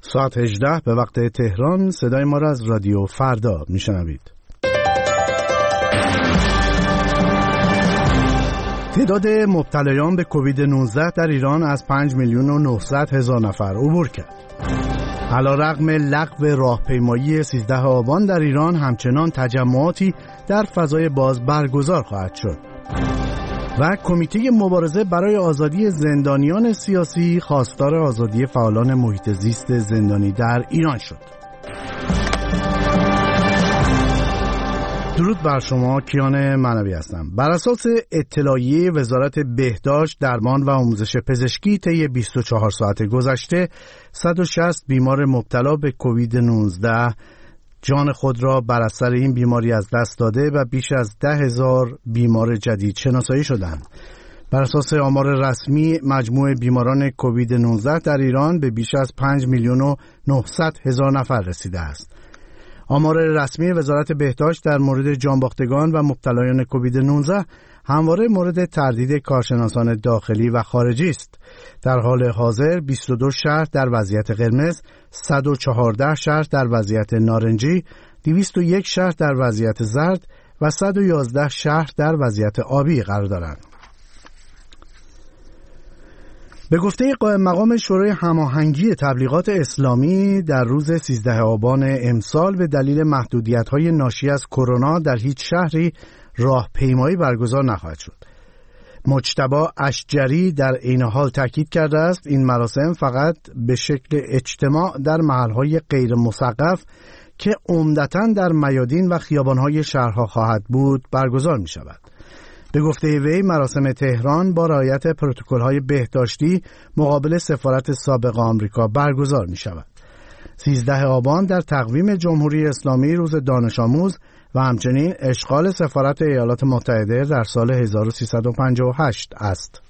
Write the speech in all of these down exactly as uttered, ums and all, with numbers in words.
ساعت هجده به وقت تهران. صدای ما را از رادیو فردا میشنوید. تعداد مبتلایان به کووید نوزده در ایران از پنج میلیون و نهصد هزار نفر عبور کرد. علیرغم لغو راهپیمایی سیزده آبان در ایران همچنان تجمعاتی در فضای باز برگزار خواهد شد. و کمیته مبارزه برای آزادی زندانیان سیاسی خواستار آزادی فعالان محیط زیست زندانی در ایران شد. درود بر شما، کیان معنوی هستم. بر اساس اطلاعیه وزارت بهداشت، درمان و آموزش پزشکی طی بیست و چهار ساعت گذشته صد و شصت بیمار مبتلا به کووید نوزده جان خود را بر اثر این بیماری از دست داده و بیش از ده هزار بیمار جدید شناسایی شدند. بر اساس آمار رسمی مجموع بیماران کووید نوزده در ایران به بیش از پنج میلیون و نهصد هزار نفر رسیده است. آمار رسمی وزارت بهداشت در مورد جانباختگان و مبتلایان کووید نوزده همواره مورد تردید کارشناسان داخلی و خارجی است. در حال حاضر بیست و دو شهر در وضعیت قرمز، صد و چهارده شهر در وضعیت نارنجی، دویست و یک شهر در وضعیت زرد و صد و یازده شهر در وضعیت آبی قرار دارند. به گفته قائم مقام شورای هماهنگی تبلیغات اسلامی، در روز سیزده آبان امسال به دلیل محدودیت‌های ناشی از کرونا در هیچ شهری راهپیمایی برگزار نخواهد شد. مجتبی اشجری در این حال تاکید کرده است این مراسم فقط به شکل اجتماع در محل‌های غیر مسقف که عمدتاً در میادین و خیابان‌های شهرها خواهد بود برگزار می‌شود. به گفته وی مراسم تهران با رعایت پروتکل‌های بهداشتی مقابل سفارت سابق آمریکا برگزار می‌شود. سیزده آبان در تقویم جمهوری اسلامی روز دانش آموز و همچنین اشغال سفارت ایالات متحده در سال هزار و سیصد و پنجاه و هشت است.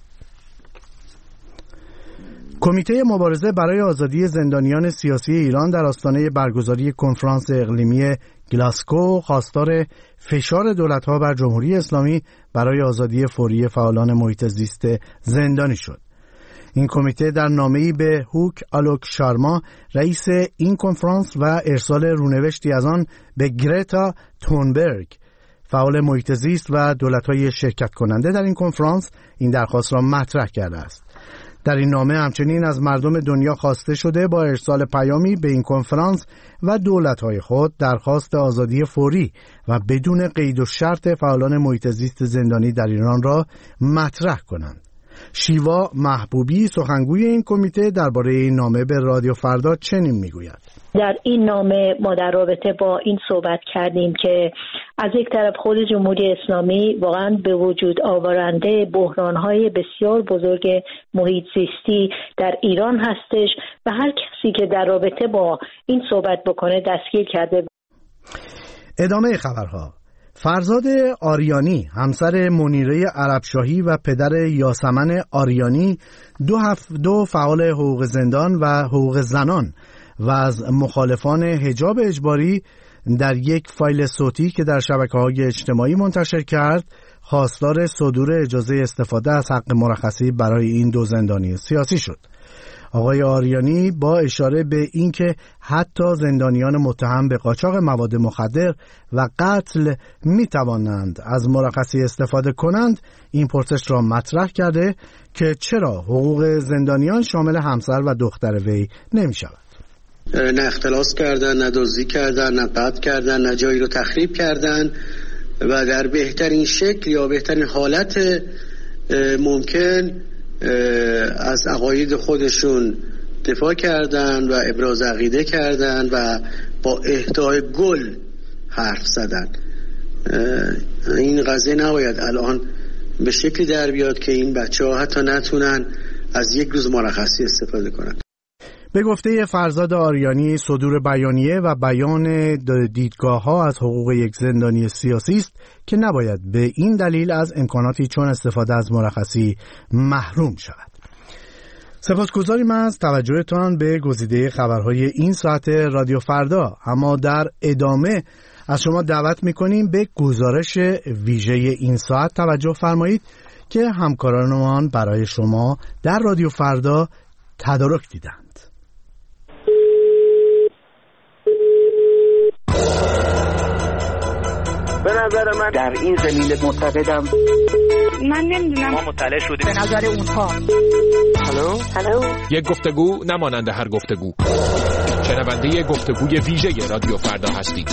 کمیته مبارزه برای آزادی زندانیان سیاسی ایران در آستانه برگزاری کنفرانس اقلیمی گلاسکو خواستار فشار دولت‌ها بر جمهوری اسلامی برای آزادی فوری فعالان محیط زیست زندانی شد. این کمیته در نامه‌ای به هوک آلوک شارما رئیس این کنفرانس و ارسال رونوشتی از آن به گرتا تونبرگ فعال محیط زیست و دولت‌های شرکت کننده در این کنفرانس این درخواست را مطرح کرده است. در این نامه همچنین از مردم دنیا خواسته شده با ارسال پیامی به این کنفرانس و دولت‌های خود درخواست آزادی فوری و بدون قید و شرط فعالان محیط زیست زندانی در ایران را مطرح کنند. شیوا محبوبی سخنگوی این کمیته درباره این نامه به رادیو فردا چنین میگوید: در این نامه ما در رابطه با این صحبت کردیم که از یک طرف خود جمهوری اسلامی واقعا به وجود آورنده بحران‌های بسیار بزرگ محیط زیستی در ایران هستش و هر کسی که در رابطه با این صحبت بکنه دستگیر کرده. ادامه خبرها: فرزاد آریانی همسر منیره عربشاهی و پدر یاسمن آریانی دو هفت دو فعال حقوق زندان و حقوق زنان و از مخالفان حجاب اجباری در یک فایل صوتی که در شبکه‌های اجتماعی منتشر کرد خواستار صدور اجازه استفاده از حق مرخصی برای این دو زندانی سیاسی شد. آقای آریانی با اشاره به اینکه حتی زندانیان متهم به قاچاق مواد مخدر و قتل می توانند از مرخصی استفاده کنند این پرسش را مطرح کرده که چرا حقوق زندانیان شامل همسر و دختر وی نمی شود. نه اختلاس کردن، نه دزدی کردن، نه قتل کردن، نه جایی رو تخریب کردن و در بهترین شکل یا بهترین حالت ممکن از عقاید خودشون دفاع کردن و ابراز عقیده کردن و با اهدای گل حرف زدن. این قضیه نباید الان به شکلی در بیاد که این بچه ها حتی نتونن از یک روز مرخصی استفاده کنن. به گفته فرزاد آریانی صدور بیانیه و بیان دیدگاه ها از حقوق یک زندانی سیاسی است که نباید به این دلیل از امکاناتی چون استفاده از مرخصی محروم شود. سپاسگزاریم از توجهتان به گزیده خبرهای این ساعت رادیو فردا. اما در ادامه از شما دعوت میکنیم به گزارش ویژه این ساعت توجه فرمایید که همکارانمان برای شما در رادیو فردا تدارک دیدند. به نظر من در این زمینه معتقدم. من نمیدونم، ما مطلع شدیم به نظر اونها. هلو هلو یک گفتگو نمانند هر گفتگو. شنونده گفتگوی ویژه رادیو فردا هستید.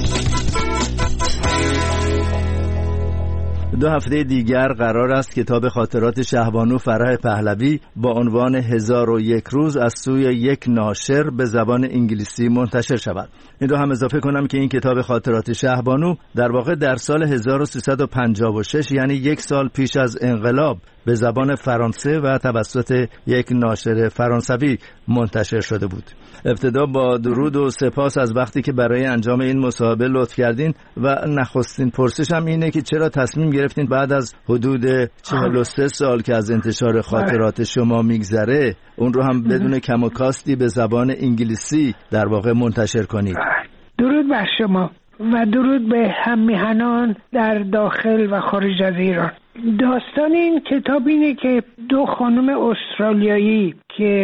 دو هفته دیگر قرار است کتاب خاطرات شهبانو فرح پهلوی با عنوان هزار و یک روز از سوی یک ناشر به زبان انگلیسی منتشر شود. این رو هم اضافه کنم که این کتاب خاطرات شهبانو در واقع در سال هزار و سیصد و پنجاه و شش، یعنی یک سال پیش از انقلاب، به زبان فرانسه و توسط یک ناشر فرانسوی منتشر شده بود. ابتدا با درود و سپاس از وقتی که برای انجام این مصاحبه لطف کردین و نخستین پرسشم اینه که چرا تصمیم گرفتین بعد از حدود چهل و سه سال که از انتشار خاطرات شما میگذره اون رو هم بدون کم و کاستی به زبان انگلیسی در واقع منتشر کنید؟ درود بر شما و درود به هم‌میهنان در داخل و خارج از ایران. داستان این کتاب اینه که دو خانم استرالیایی که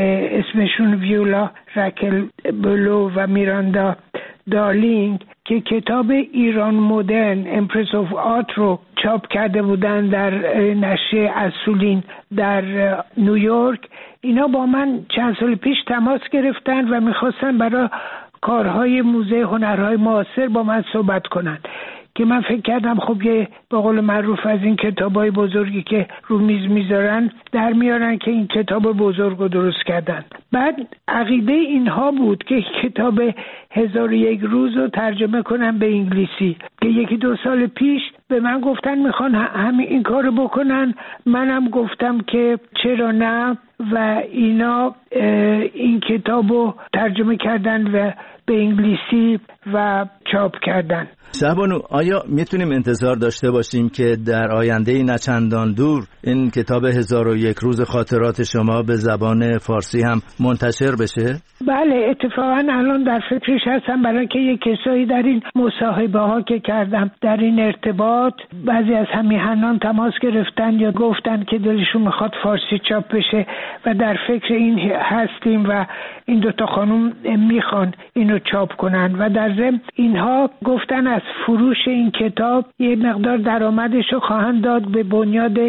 اسمشون ویولا رکل بلو و میراندا دارلینگ که کتاب ایران مدرن امپرس آف آرت رو چاپ کرده بودن در نشریه اصولین در نیویورک، اینا با من چند سال پیش تماس گرفتن و میخواستن برای کارهای موزه هنرهای معاصر با من صحبت کنن که من فکر کردم خب یه به قول معروف از این کتابای بزرگی که رو میز میذارن در میارن که این کتاب بزرگ رو درست کردن. بعد عقیده اینها بود که کتاب هزار و یک روز رو ترجمه کنن به انگلیسی که یکی دو سال پیش به من گفتن میخوان همین این کارو بکنن. منم گفتم که چرا نه و اینا این کتاب رو ترجمه کردن و به انگلیسی و چاپ کردن. شهبانو، آیا میتونیم انتظار داشته باشیم که در آینده نچندان دور این کتاب هزار و یک روز خاطرات شما به زبان فارسی هم منتشر بشه؟ بله، اتفاقا الان در فکرش هستم، برای که یک کسایی در این مصاحبه ها که کردم در این ارتباط بعضی از همیهنان تماس گرفتن یا گفتن که دلشون میخواد فارسی چاپ بشه و در فکر این هستیم و این دوتا خانم میخوان اینو چاپ کنن و در ضمن اینها گفتن از فروش این کتاب یه مقدار درآمدش رو خواهند داد به بنیاد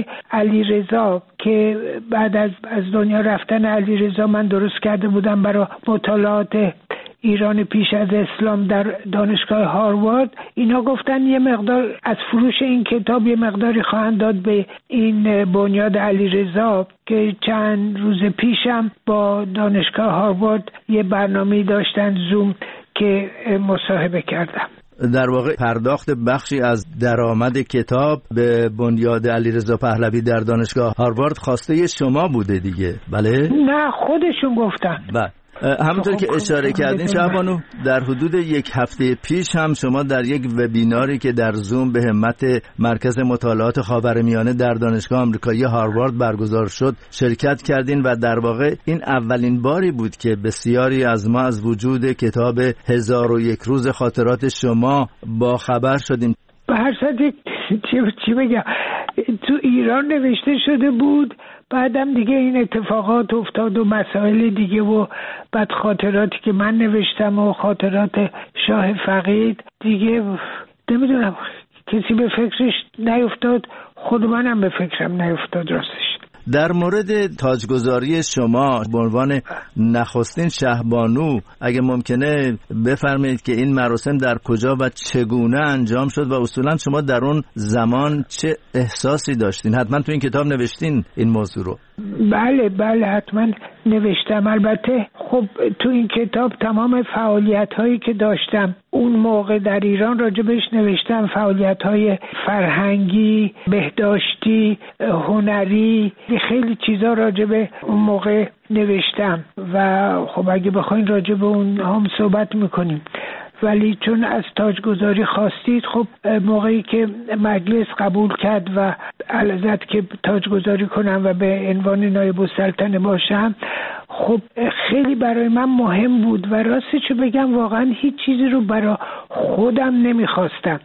علیرضا که بعد از از دنیا رفتن علیرضا من درست کرده بودم برای مطالعات ایران پیش از اسلام در دانشگاه هاروارد. اینا گفتن یه مقدار از فروش این کتاب یه مقداری خواهند داد به این بنیاد علیرضا که چند روز پیشم با دانشگاه هاروارد یه برنامه داشتن زوم که مصاحبه کردم. در واقع پرداخت بخشی از درآمد کتاب به بنیاد علیرضا پهلوی در دانشگاه هاروارد خواسته شما بوده دیگه؟ بله؟ نه، خودشون گفتن. بله. همونطور که اشاره کردین شهبانو، در حدود یک هفته پیش هم شما در یک وبیناری که در زوم به همت مرکز مطالعات خاورمیانه در دانشگاه آمریکایی هاروارد برگزار شد شرکت کردین و در واقع این اولین باری بود که بسیاری از ما از وجود کتاب هزار و یک روز خاطرات شما با خبر شدیم. به هر صورت چی بگم، تو ایران نوشته شده بود، بعدم دیگه این اتفاقات افتاد و مسائل دیگه و بعد خاطراتی که من نوشتم و خاطرات شاه فقید دیگه نمیدونم کسی به فکرش نیفتاد، خود منم به فکرم نیفتاد راستش. در مورد تاجگذاری شما به عنوان نخستین شهبانو اگه ممکنه بفرمایید که این مراسم در کجا و چگونه انجام شد و اصولا شما در اون زمان چه احساسی داشتین؟ حتما تو این کتاب نوشتین این موضوع رو. بله بله حتما نوشتم. البته خب تو این کتاب تمام فعالیت هایی که داشتم اون موقع در ایران راجبش نوشتم، فعالیت های فرهنگی، بهداشتی، هنری، خیلی چیزا راجب اون موقع نوشتم و خب اگه بخواین راجب اون هم صحبت میکنیم. ولی چون از تاجگذاری خواستید، خب موقعی که مجلس قبول کرد و علازت که تاجگذاری کنم و به عنوان نایب السلطنه باشم، خب خیلی برای من مهم بود و راستشو بگم واقعا هیچ چیزی رو برای خودم نمیخواستم.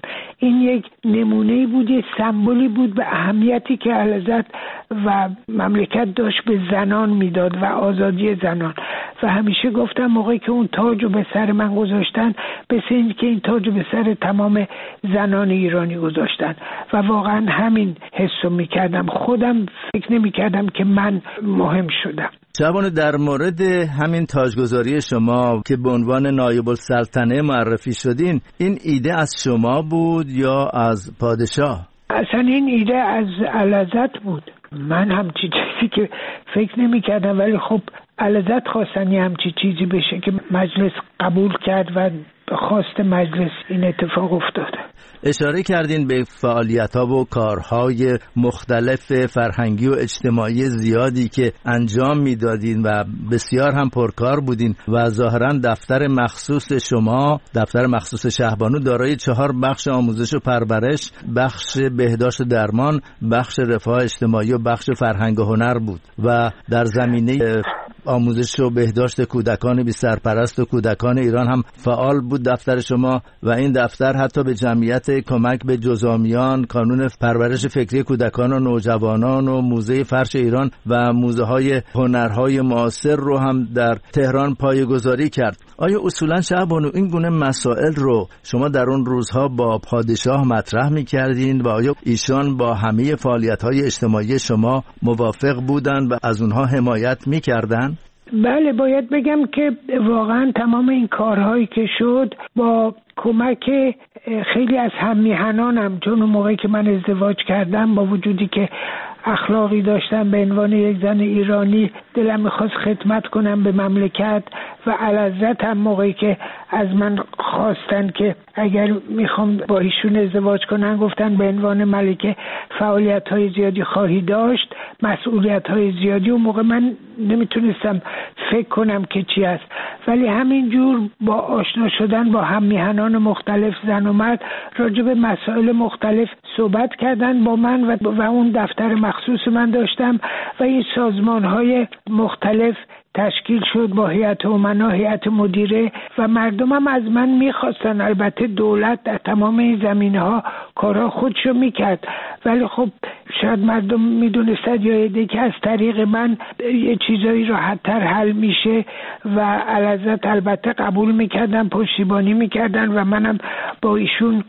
این یک نمونه بود، یک سمبولی بود به اهمیتی که اعلیحضرت و مملکت داشت به زنان میداد و آزادی زنان. و همیشه گفتم موقعی که اون تاج رو به سر من گذاشتن، مثل این که این تاج رو به سر تمام زنان ایرانی گذاشتن و واقعا همین حسو میکردم. خودم فکر نمیکردم که من مهم شدم. شعبان، در مورد همین تاجگذاری شما که به عنوان نایب السلطنه معرفی شدین، این ایده از شما بود یا از پادشاه؟ اصلا این ایده از اعلیحضرت بود. من همچی چیزی که فکر نمی کردم، ولی خب اعلیحضرت خواستن یه همچی چیزی بشه که مجلس قبول کرد و به خواست مجلس این اتفاق افتاد. اشاره کردین به فعالیت‌ها و کارهای مختلف فرهنگی و اجتماعی زیادی که انجام میدادین و بسیار هم پرکار بودین و ظاهراً دفتر مخصوص شما، دفتر مخصوص شهبانو، دارای چهار بخش آموزش و پرورش، بخش بهداشت و درمان، بخش رفاه اجتماعی و بخش فرهنگ و هنر بود و در زمینه آموزش و بهداشت کودکان بی سرپرست و کودکان ایران هم فعال بود دفتر شما. و این دفتر حتی به جمعیت کمک به جزامیان، کانون پرورش فکری کودکان و نوجوانان و موزه فرش ایران و موزه های هنرهای معاصر رو هم در تهران پایه‌گذاری کرد. آیا اصولا شعبانو این گونه مسائل رو شما در اون روزها با پادشاه مطرح می‌کردین و آیا ایشان با همه فعالیت‌های اجتماعی شما موافق بودن و از اونها حمایت می‌کردن؟ بله، باید بگم که واقعا تمام این کارهایی که شد با کمک خیلی از هم‌میهنانم، چون اون موقعی که من ازدواج کردم با وجودی که اخلاقی داشتم به عنوان یک زن ایرانی، دلم میخواست خدمت کنم به مملکت و اعلیحضرت هم موقعی که از من خواستن که اگر میخوام با ایشون ازدواج کنن، گفتن به عنوان ملکه فعالیت‌های زیادی خواهی داشت، مسئولیت‌های زیادی. اون موقع من نمیتونستم فکر کنم که چی است، ولی همینجور با آشنا شدن با هم‌میهنان مختلف، زن و مرد، راجع به مسائل مختلف صحبت کردن با من و, و اون دفتر مخصوص من داشتم و این سازمان‌های مختلف تشکیل شد با هیئت امنا، هیئت مدیره و مردم هم از من میخواستن. البته دولت در تمام این زمینه‌ها کارها خودشو میکرد، ولی خب شاید مردم میدونستن یا ایده که از طریق من یه چیزایی راحت‌تر حل میشه و اعلیحضرت البته قبول میکردن، پشتیبانی میکردن و منم با ایشون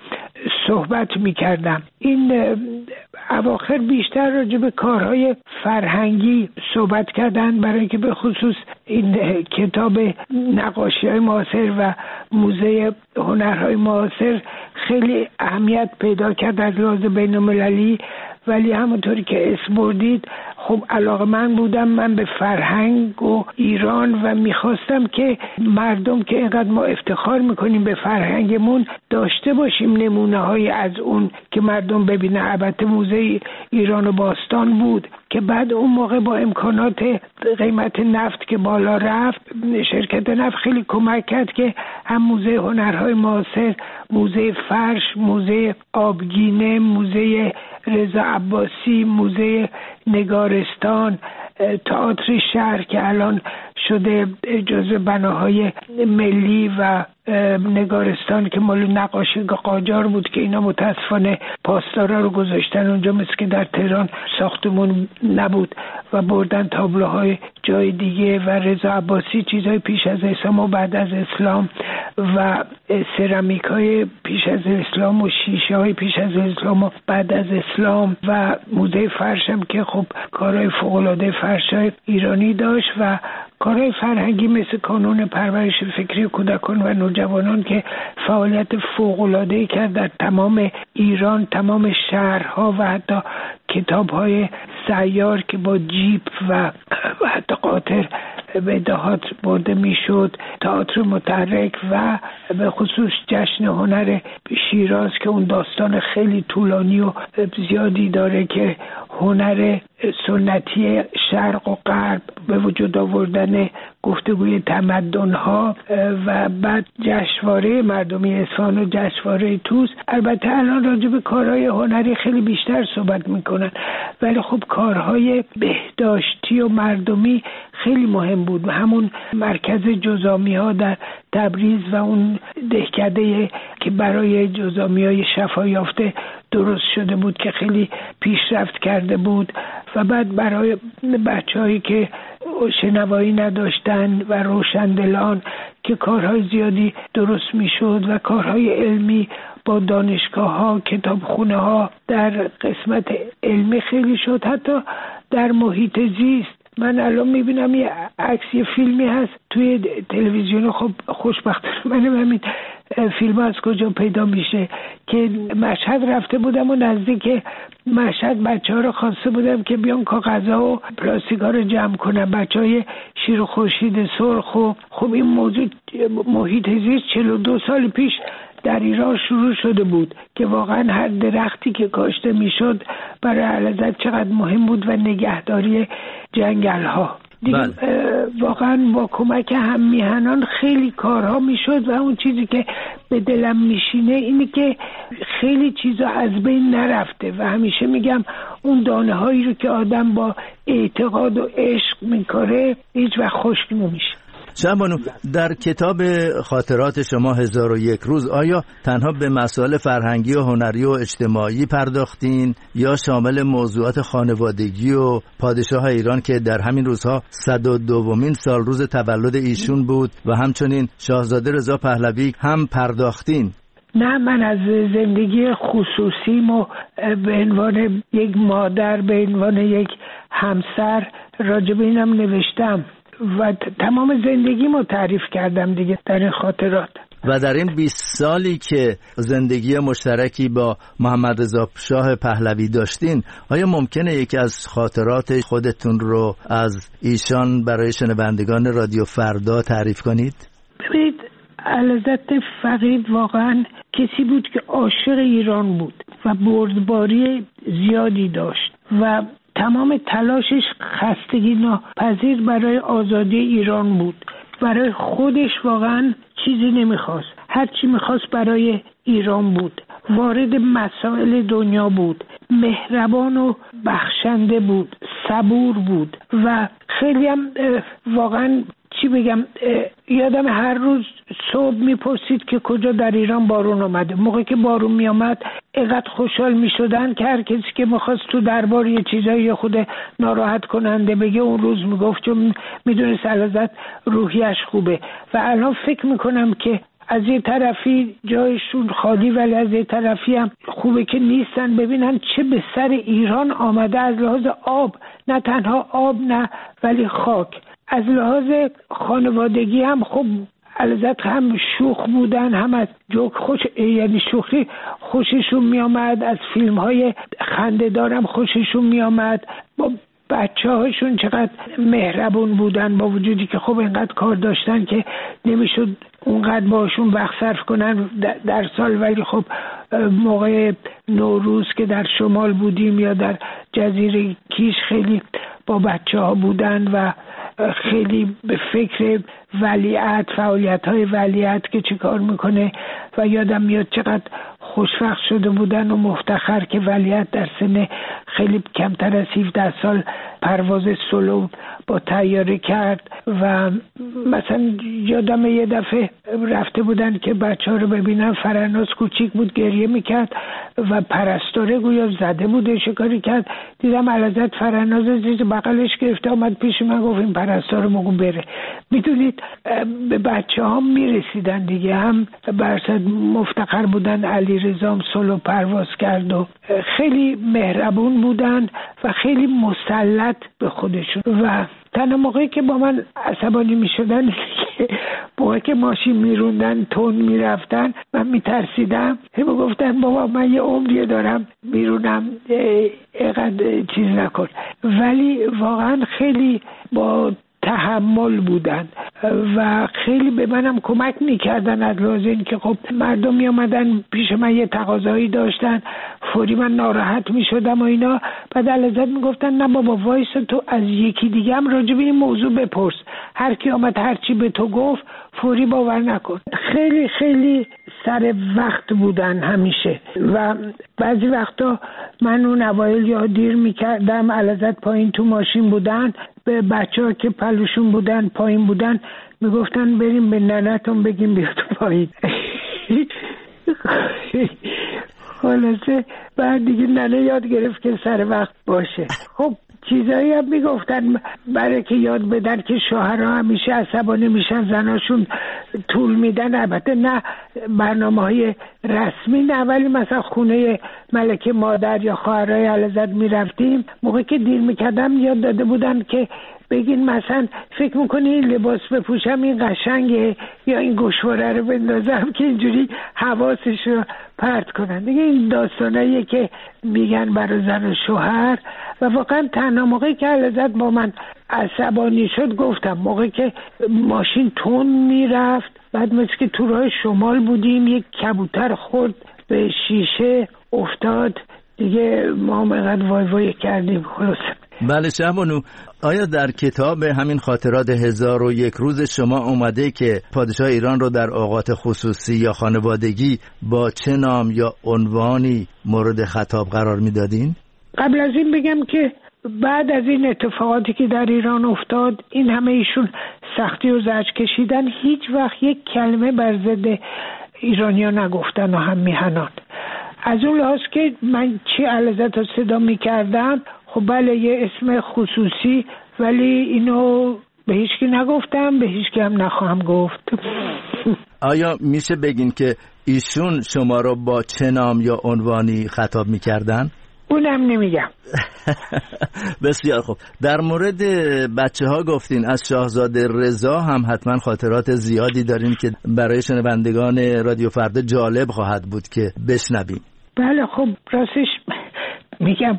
صحبت میکردم. این اواخر بیشتر راجع به کارهای فرهنگی صحبت کردن، برای که به خصوص این کتاب نقاشی‌های معاصر و موزه هنرهای معاصر خیلی اهمیت پیدا کرد از لحاظ بین‌المللی. ولی همونطوری که اسم بردید، خب علاقه من بودم من به فرهنگ و ایران و میخواستم که مردم که اینقدر ما افتخار میکنیم به فرهنگمون داشته باشیم نمونه های از اون که مردم ببینن. البته موزه ایران و باستان بود که بعد اون موقع با امکانات قیمت نفت که بالا رفت، شرکت نفت خیلی کمک کرد که هم موزه هنرهای معاصر، موزه فرش، موزه آبگینه، موزه رضا عباسی، موزه نگارستان، تئاتر شهر که الان شده جزو بناهای ملی و نگارستان که مال نقاش قاجار بود که اینا متاسفانه پاسدارا رو گذاشتن اونجا، مثل که در تهران ساختمون نبود و بردن تابلوهای جای دیگه. و رضا عباسی چیزهای پیش از اسلام و بعد از اسلام و سرامیکای پیش از اسلام و شیشه های پیش از اسلام و بعد از اسلام و موزه فرشم که خب کارهای فوق‌العاده فرشای ایرانی داشت و کارهای فرهنگی مثل کانون پرورش فکری کودکان و نوجوانان که فعالیت فوق‌العاده‌ای کرد در تمام ایران، تمام شهرها و حتی کتاب‌های سیار که با جیپ و حتی قاطر به دهات برده میشد، تئاتر متحرک و به خصوص جشن هنر شیراز که اون داستان خیلی طولانی و زیادی داره که هنر سنتی شرق و غرب به وجود آوردن گفتگوی تمدن‌ها و بعد جشنواره مردمی اصفهان و جشنواره طوس. البته الان راجع به کارهای هنری خیلی بیشتر صحبت میکنن، ولی خب کارهای بهداشتی و مردمی خیلی مهم بود. همون مرکز جزامی ها در تبریز و اون دهکده که برای جزامیای شفا یافته درست شده بود که خیلی پیشرفت کرده بود و بعد برای بچه‌هایی که شنوایی نداشتن و روشندلان که کارهای زیادی درست میشد و کارهای علمی با دانشگاه ها، کتابخونه ها در قسمت علمی خیلی شد. حتی در محیط زیست من الان میبینم یه عکس یه فیلمی هست توی تلویزیون، خب خوشبختانه منم همین فیلم از کجا پیدا میشه که مشهد رفته بودم و نزدیک مشهد بچه ها رو خواسته بودم که بیان کاغذها و پلاستیکا رو جمع کنن، بچه های شیر و خورشید سرخ. و خب این موضوع محیط زیست چهل و دو سال پیش در ایران شروع شده بود که واقعا هر درختی که کاشته میشد برای اهل چقدر مهم بود و نگهداری جنگل ها دیگه. واقعا با کمک هم میهنان خیلی کارها میشد و اون چیزی که به دلم میشینه اینه که خیلی چیزا از بین نرفته و همیشه میگم اون دانه هایی رو که آدم با اعتقاد و عشق میکاره هیچ وقت خشک نمیشه. شهبانو، در کتاب خاطرات شما هزار و یک روز آیا تنها به مسائل فرهنگی و هنری و اجتماعی پرداختین یا شامل موضوعات خانوادگی و پادشاه ایران که در همین روزها صد و دومین سال روز تولد ایشون بود و همچنین شاهزاده رضا پهلوی هم پرداختین؟ نه، من از زندگی خصوصیم و به عنوان یک مادر، به عنوان یک همسر راجب اینم نوشتم و تمام زندگیمو تعریف کردم دیگه در این خاطرات. و در این بیست سالی که زندگی مشترکی با محمد رضا شاه پهلوی داشتین، آیا ممکنه یکی از خاطرات خودتون رو از ایشان برای شنوندگان رادیو فردا تعریف کنید؟ ببینید، اعلیحضرت فقید واقعا کسی بود که عاشق ایران بود و بردباری زیادی داشت و تمام تلاشش خستگی ناپذیر برای آزادی ایران بود. برای خودش واقعا چیزی نمیخواست، هر چی میخواست برای ایران بود. وارد مسائل دنیا بود، مهربان و بخشنده بود، صبور بود و خیلی هم واقعا چی بگم، یادم هر روز صبح میپرسید که کجا در ایران بارون آمده. موقعی که بارون میامد اینقدر خوشحال میشدن که هر کسی که میخواست تو دربار یه چیزایی خود ناراحت کننده بگه اون روز میگفت، چون میدونست اعلیحضرت روحیش خوبه. و الان فکر میکنم که از یه طرفی جایشون خالی ولی از یه طرفی هم خوبه که نیستن. ببینن چه به سر ایران آمده از لحاظ آب، نه تنها آب نه ولی خاک. از لحاظ خانوادگی هم خب اعلیحضرت هم شوخ بودن، هم از جوک خوش، یعنی شوخی خوششون می آمد، از فیلم های خنده‌دار هم خوششون می آمد. با بچه هاشون چقدر مهربون بودن، با وجودی که خب اینقدر کار داشتن که نمیشد اونقدر باشون وقت صرف کنن در سال، ولی خب موقع نوروز که در شمال بودیم یا در جزیره کیش خیلی با بچه ها بودن و خیلی به فکر ولیعت، فعالیت های ولیعت که چی کار میکنه و یادم میاد چقدر خوشوقت شده بودن و مفتخر که ولیعت در سن خیلی کمتر از هفده سال پرواز سولو با طیاره کرد. و مثلا یادم یه دفعه رفته بودن که بچه ها رو ببینن، فرناز کوچیک بود گریه میکرد و پرستاره گویا زده بود شکاری کرد، دیدم اعلیحضرت فرناز زیر بغلش گرفته آمد پیش من گفت این پرستاره مگو بره. میدونید به بچه ها میرسیدن دیگه، هم برصد مفتخر بودن علی رضا سولو پرواز کرد و خیلی مهربون بودن و خیلی مسلط به خودشون. و تنها موقعی که با من عصبانی می شدن که موقعی که ماشین می روندن تون می رفتن من می ترسیدم، همه گفتن بابا من یه عمریه دارم می رونم اینقدر چیز نکن. ولی واقعا خیلی با تحمل بودن و خیلی به منم کمک میکردن از لحاظ این که خب مردم میامدن پیش من یه تقاضایی داشتن، فوری من ناراحت میشدم و اینا، بعد اعلیحضرت میگفتن نه بابا وایس تو از یکی دیگه هم راجع به این موضوع بپرس، هر کی آمد هر چی به تو گفت فوری باور نکن. خیلی خیلی سر وقت بودن همیشه و بعضی وقتا من اون اوایل یا دیر میکردم، اعلیحضرت پایین تو ماشین بودن، به بچه ها که پلوشون بودن پایین بودن میگفتن بریم به ننتون بگیم بیا تو پایین. خلاصه بعد دیگه ننه یاد گرفت که سر وقت باشه. خب چیزایی هم میگفتن برای که یاد بدن که شوهرها همیشه عصبانی میشن زناشون طول میدن. البته نه برنامه های رسمی نه، ولی مثلا خونه ملکه مادر یا خواهرای اعلیحضرت میرفتیم، موقعی که دیر میکردم یاد داده بودن که بگین مثلا فکر میکنی این لباس بپوشم این قشنگه یا این گوشواره رو بندازم که اینجوری حواسش رو پرت کنن. دیگه این داستاناییه که میگن برای زن و شوهر. و واقعا تنها موقعی که اعلیحضرت با من عصبانی شد گفتم موقعی که ماشین تون میرفت، بعد مثل که تو راه شمال بودیم یک کبوتر خورد به شیشه افتاد، دیگه ما هم اینقدر وای وای کردیم. خلاص بله شهبانو، آیا در کتاب همین خاطرات هزار و یک روز شما اومده که پادشاه ایران رو در اوقات خصوصی یا خانوادگی با چه نام یا عنوانی مورد خطاب قرار میدادین؟ قبل از این بگم که بعد از این اتفاقاتی که در ایران افتاد، این همه ایشون سختی و زجر کشیدن، هیچ وقت یک کلمه بر ضد ایرانیان نگفتن و هم میهنان. از اون لحاظ که من چی اعلیحضرت رو صدا میکردم، خب بله یه اسم خصوصی، ولی اینو به هیچ کی نگفتم، به هیچ کی هم نخواهم گفت. آیا میشه بگین که ایشون شما رو با چه نام یا عنوانی خطاب میکردن؟ اونم نمیگم. بسیار خوب. در مورد بچه ها گفتین، از شاهزاده رضا هم حتما خاطرات زیادی دارین که برای شنوندگان رادیو فردا جالب خواهد بود که بشنویم. بله خب راستش میگم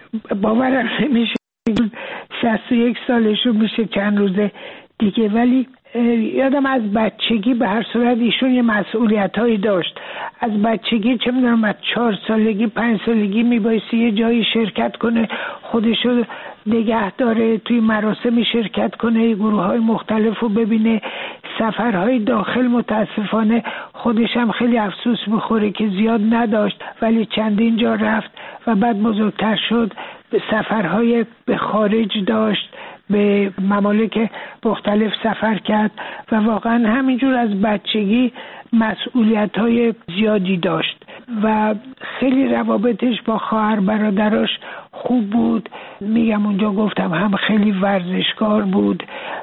باورم نمیشه، شصت و یک سالشون میشه چند روزه دیگه، ولی یادم از بچگی به هر صورت ایشون یه مسئولیت هایی داشت. از بچگی چه میدونم از چهار سالگی پنج سالگی میبایستی یه جایی شرکت کنه، خودشو نگه داره، توی مراسمی شرکت کنه، گروه های مختلف رو ببینه. سفرهای داخل متاسفانه خودش هم خیلی افسوس میخوره که زیاد نداشت، ولی چندین جا رفت و بعد بزرگتر شد به سفرهای به خارج داشت، به ممالک مختلف سفر کرد و واقعا همینجور از بچگی مسئولیت‌های زیادی داشت و خیلی روابطش با خواهر برادراش خوب بود. میگم اونجا گفتم هم خیلی ورزشکار بود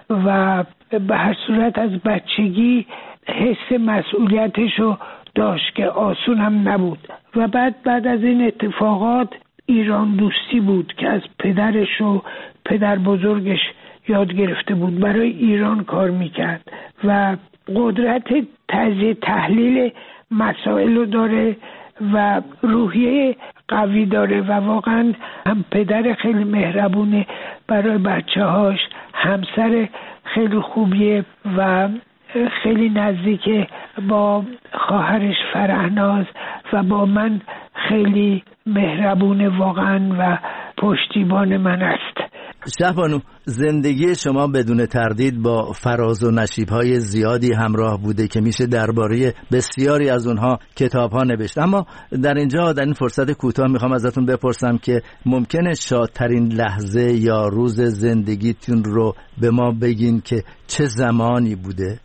و به هر صورت از بچگی حس مسئولیتشو داشت که آسون هم نبود. و بعد بعد از این اتفاقات ایران دوستی بود که از پدرش و پدر بزرگش یاد گرفته بود، برای ایران کار میکرد و قدرت تجزیه تحلیل مسائل رو داره و روحیه قوی داره و واقعا هم پدر خیلی مهربونه برای بچه هاش، همسر خیلی خوبیه و خیلی نزدیک با خواهرش فرهناز و با من خیلی مهربونه واقعا و پشتیبان من است. شهبانو، زندگی شما بدون تردید با فراز و نشیب‌های زیادی همراه بوده که میشه درباره بسیاری از اونها کتاب‌ها نوشت، اما در اینجا در این فرصت کوتاه میخوام ازتون بپرسم که ممکنه شادترین لحظه یا روز زندگیتون رو به ما بگین که چه زمانی بوده؟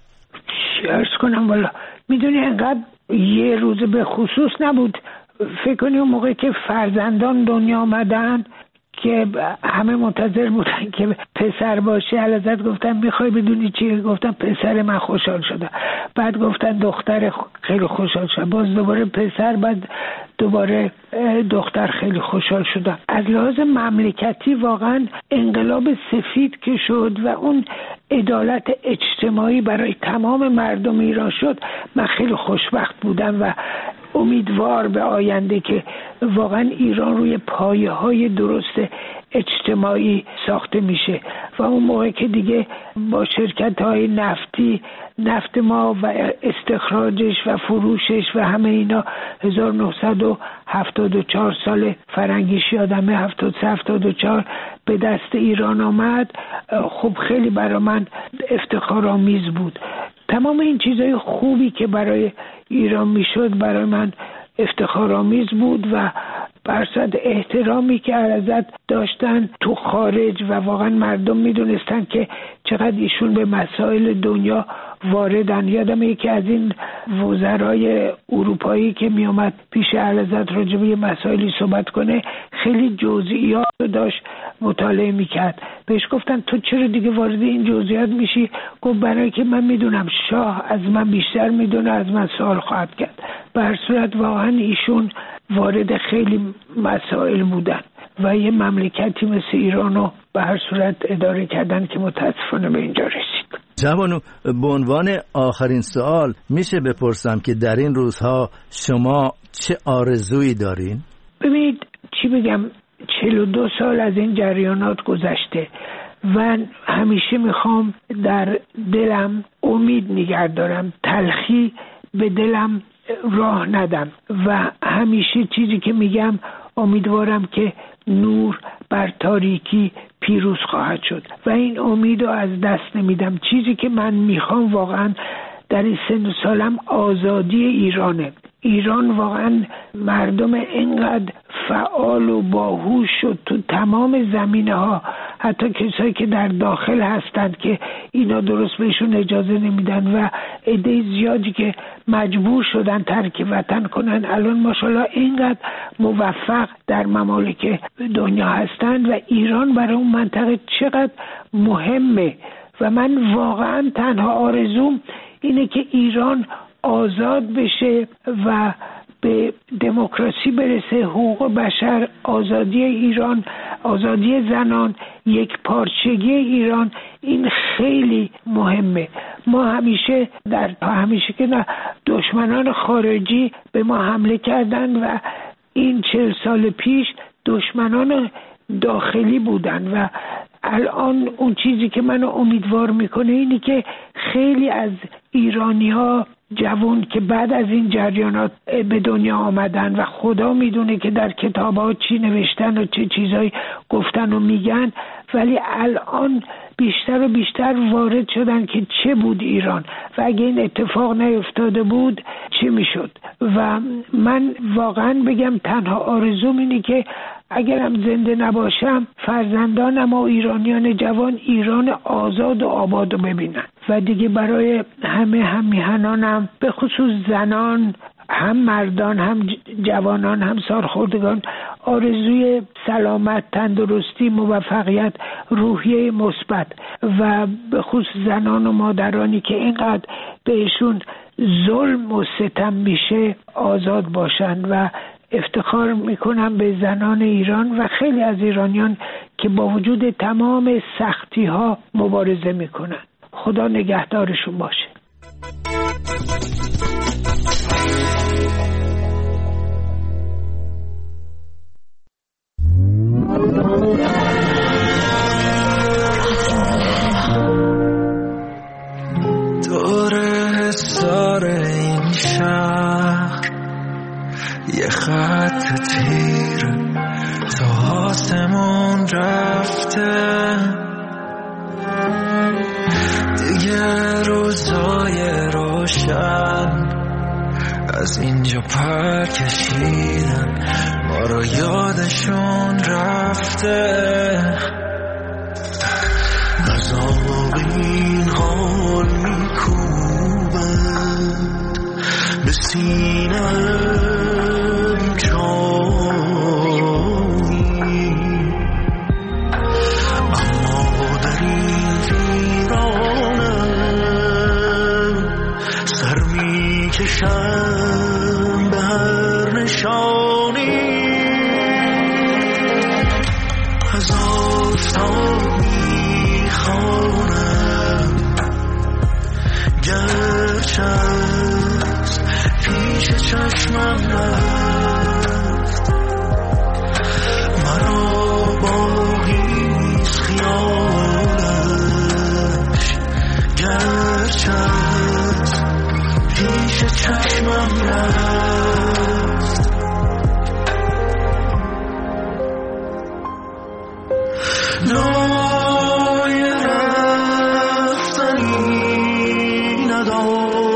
عرض کنم والا میدونی انقدر یه روز به خصوص نبود. فکر کنی اون موقع که فرزندان دنیا آمدن که همه منتظر بودن که پسر باشه، اعلیحضرت گفتن میخوای بدونی چی؟ گفتم پسر من خوشحال شده. بعد گفتن دختر خیلی خوشحال شده، باز دوباره پسر، بعد دوباره دختر خیلی خوشحال شده. از لحاظ مملکتی واقعا انقلاب سفید که شد و اون عدالت اجتماعی برای تمام مردم ایران شد، من خیلی خوشبخت بودم و امیدوار به آینده که واقعا ایران روی پایه های درست اجتماعی ساخته میشه و اون موقع که دیگه با شرکت های نفتی نفت ما و استخراجش و فروشش و همه اینا هزار و نهصد و هفتاد و چهار سال فرنگیش یادمه هفتاد و سه هفتاد و چهار به دست ایران آمد، خب خیلی برای من افتخارآمیز بود. تمام این چیزای خوبی که برای ایران میشد برای من افتخارآمیز بود و برصد احترامی که اعلیحضرت داشتن تو خارج و واقعا مردم میدونستن که چقدر ایشون به مسائل دنیا واردن. یادم یکی از این وزرای اروپایی که می اومد پیش اعلیحضرت راجع به مسائلی صحبت کنه خیلی جزئیات رو داشت مطالعه میکرد. بهش گفتن تو چرا دیگه وارد این جزئیات میشی؟ گفت برای که من میدونم شاه از من بیشتر میدونه، از من سوال خواهد کرد. به هر صورت واقعا ایشون وارد خیلی مسائل بودن و یه مملکتی مثل ایران رو به هر صورت اداره کردن که متاسفانه به اینجا رسید. جوانو، به عنوان آخرین سوال میشه بپرسم که در این روزها شما چه آرزویی دارین؟ ببینید چی بگم، چهل و دو سال از این جریانات گذشته و همیشه میخوام در دلم امید نگه دارم، تلخی به دلم راه ندم و همیشه چیزی که میگم امیدوارم که نور بر تاریکی پیروز خواهد شد و این امید رو از دست نمیدم. چیزی که من میخوام واقعا در این سن و سالم آزادی ایرانه. ایران واقعا مردم اینقدر فعال و باهوش شد تو تمام زمینه ها، حتی کسایی که در داخل هستند که اینا درست بهشون اجازه نمیدن و عده زیادی که مجبور شدن ترک وطن کنن الان ماشاءالله اینقدر موفق در ممالک دنیا هستند و ایران برای اون منطقه چقدر مهمه و من واقعا تنها آرزوم اینه که ایران آزاد بشه و به دموکراسی برسه، حقوق بشر، آزادی ایران، آزادی زنان، یک پارچگی ایران، این خیلی مهمه. ما همیشه در همیشه که نه دشمنان خارجی به ما حمله کردن و این چهل سال پیش دشمنان داخلی بودن و الان اون چیزی که منو امیدوار میکنه اینی که خیلی از ایرانی ها جوان که بعد از این جریانات به دنیا آمدن و خدا میدونه که در کتاب ها چی نوشتن و چه چیزایی گفتن و میگن، ولی الان بیشتر و بیشتر وارد شدن که چه بود ایران و اگه این اتفاق نیفتاده بود چه میشد. و من واقعا بگم تنها آرزوم اینه که اگرم زنده نباشم فرزندانم و ایرانیان جوان ایران آزاد و آباد رو ببینن و دیگه برای همه هم میهنانم به خصوص زنان، هم مردان، هم جوانان، هم سالخوردگان آرزوی سلامت، تندرستی، موفقیت، روحیه مثبت و به خصوص زنان و مادرانی که اینقدر بهشون ظلم و ستم میشه آزاد باشن و افتخار میکنم به زنان ایران و خیلی از ایرانیان که با وجود تمام سختی ها مبارزه میکنن. خدا نگهدارشون باشه. دور حصار این شهر یه خط تیر تا آسمون رفته، دیگه روزای روشن از اینجا پر کشیدن، ما رو یادشون رفته. از آب این حال میکوبند به سینم چاوی، اما در این ویرانم سر میکشم به هر نشانی. از آفتاب میخوانم گرچه از پیش چشمم رفت، مرا باقی نیست خیالش گرچه از پیش چشمم رفت. نای رفتنی ندارم